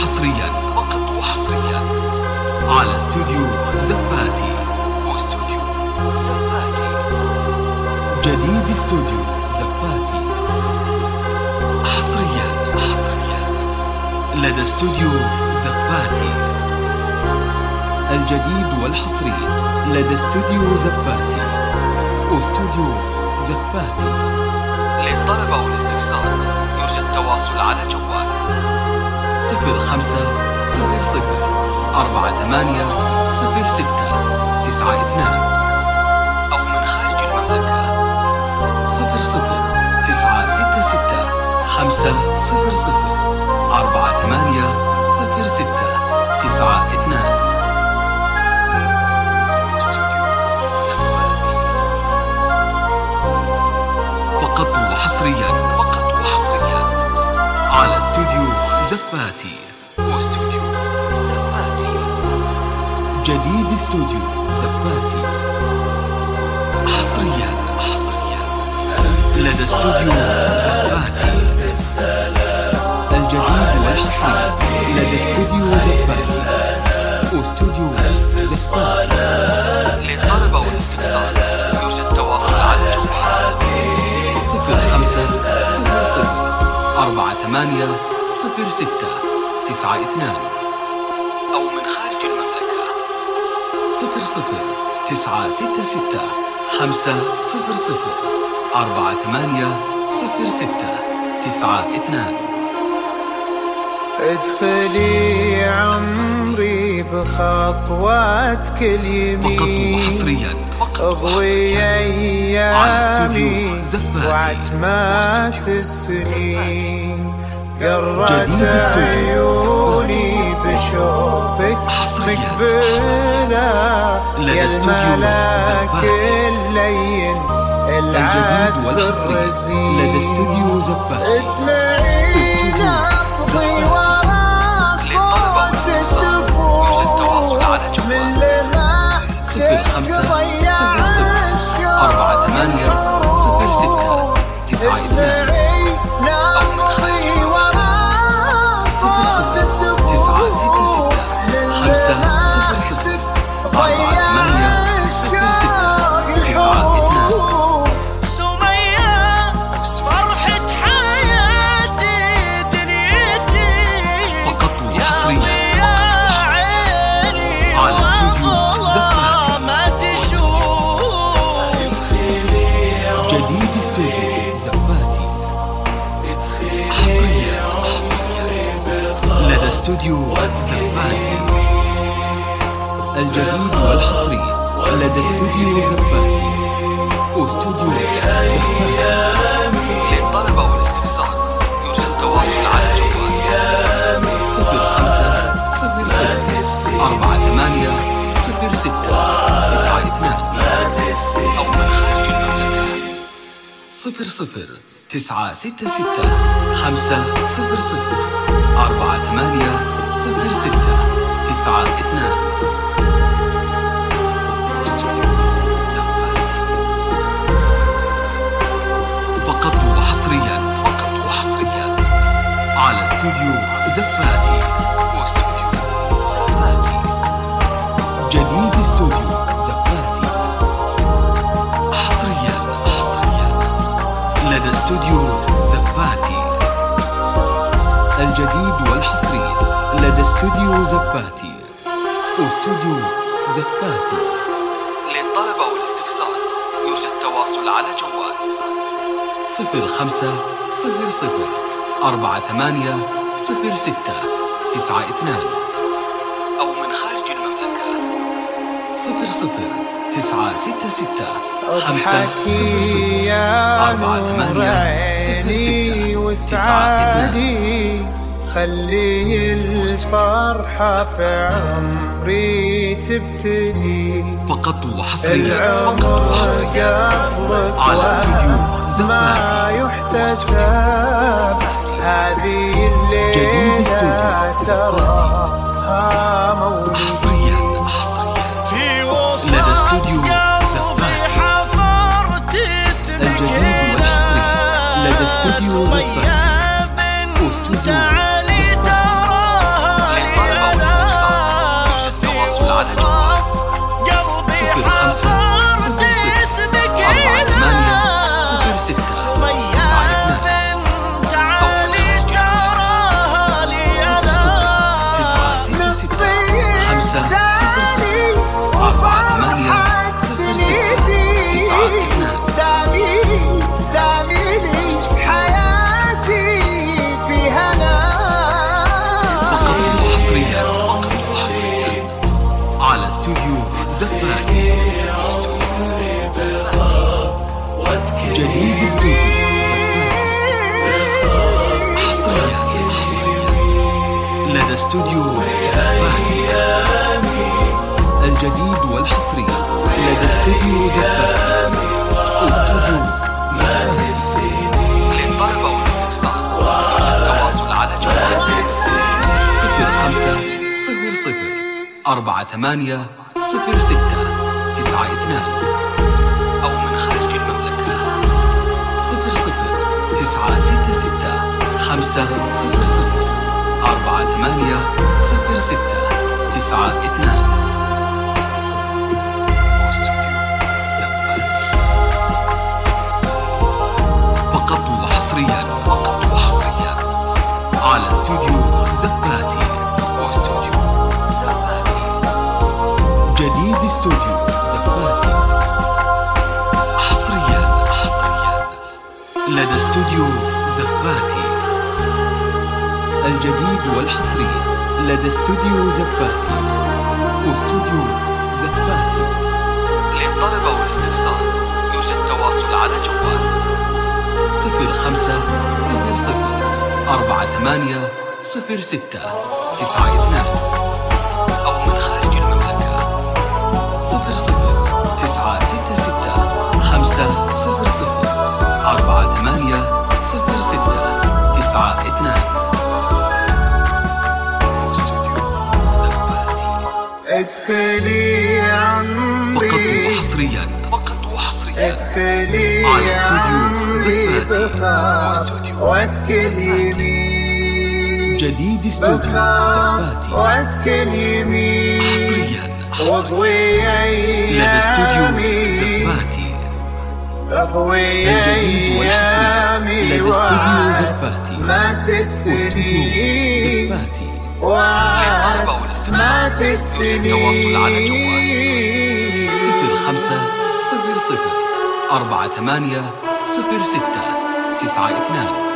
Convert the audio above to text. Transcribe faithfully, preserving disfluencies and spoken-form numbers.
وحصريا فقط وحصريا على استوديو زباتي واستوديو زباتي. جديد استوديو زباتي حصريا حصريا لدى استوديو زباتي. الجديد والحصري لدى استوديو زباتي واستوديو زباتي. للطلب والاستفسار يرجى التواصل على جوال صفر خمسة صفر صفر أربعة ثمانية صفر ستة تسعة اثنان أو من خارج المملكة صفر صفر تسعة ستة ستة خمسة صفر صفر أربعة ثمانية صفر ستة تسعة اثنان. فقط وحصريا فقط وحصريا على استوديو زباتي واستوديو زباتي. جديد استوديو زباتي حصريا حصريا لدى استوديو زباتي. الجديد والحصري لدى استوديو زباتي واستوديو زباتي. للطلب والاستفسار يرجى التواصل على الجوال صفر خمسة صفر صفر أربعة ثمانية صفر ستة تسعة اثنان أو من خارج المملكة صفر صفر تسعة ستة ستة خمسة صفر صفر أربعة ثمانية صفر ستة تسعة اثنان. ادخلي عمري بخطواتك اليمين فقط وحصريا اضوي ايامي وعتمات السنين. قرت عيوني بشوفك مقبلة يا الملاك اللين العذب الرزين. لدى استوديو زباتي اسمعي نبضي ورا صوت الدفوف من لمحتك ضيع الشوق أربعة ثمانية صفر ستة تسعة اثنان. اسمعي نبضي ورا صوت الدفوف من لمحتك ضيع الشوق الحب. جديد استوديو زباتي حصريا لدى استوديو زباتي. الجديد والحصري لدى استوديو زباتي واستوديو زباتي. للطلب والاستفسار يرجى التواصل على الجوال صفر خمسة صفر صفر أربعة ثمانية صفر ستة تسعة اثنان أو من خارج المملكة صفر صفر تسعة ستة ستة خمسة صفر صفر أربعة ثمانية صفر ستة تسعة اثنان. فقط وحصريا فقط وحصريا على استوديو زباتي واستوديو زباتي. جديد استوديو زباتي حصريا حصريا لدى استوديو زباتي. الجديد والحصري لدى استوديو زباتي واستوديو زباتي. للطلب والاستفسار يرجى التواصل على جوال صفر خمسة صفر صفر أربعة ثمانية صفر ستة تسعة اثنان أو من خارج المملكة صفر صفر تسعة ستة ستة خمسة صفر صفر أربعة ثمانية صفر ستة تسعة اثنان. خلي الفرحة في عمري تبتدي. فقط وحصريا العمر قبلك على استوديو ما يحتسب. هذه الليلة تراها مولدي حصريا في وسط لدى استوديو قلبي حفرت اسمك. الجديد والحصري لدى استوديو زباتي واستوديو تعالي تراها استوديو زباتي. الجديد والحصري لدى استوديو زباتي واستوديو زباتي. للطلب والاستفسار التواصل على جوال صفر خمسة صفر صفر أربعة ثمانية صفر ستة تسعة اثنان أو من خارج المملكة صفر صفر تسعة ستة ستة خمسة صفر صفر أربعة ثمانية صفر ستة تسعة اثنان. فقط وحصريا فقط وحصريا على استوديو زباتي واستوديو زباتي. جديد استوديو زباتي حصريا حصريا لدى استوديو زباتي. الجديد والحصري لدى استوديو زباتي واستوديو زباتي. للطلب والاستفسار يوجد تواصل على جوال صفر خمسة صفر صفر أربعة ثمانية صفر ستة تسعة اثنان أو من خارج المملكة صفر صفر تسعة ستة ستة خمسة صفر صفر أربعة ثمانية صفر ستة تسعة اثنان. ادخلي عمري فقط وحصريا فقط وحصريا ادخلي على استوديو عمري زباتي بخاف واستوديو واتكلمي جديد استوديو زباتي واتكلمي حصريا واضوي لدى استوديو ايامي زباتي. اضوي الجديد والحصري ايامي لدى استوديو زباتي مات واستوديو السنين زباتي. وعاد مات التواصل على جوال السنين صفر خمسة صفر صفر أربعة ثمانية صفر ستة تسعة اثنان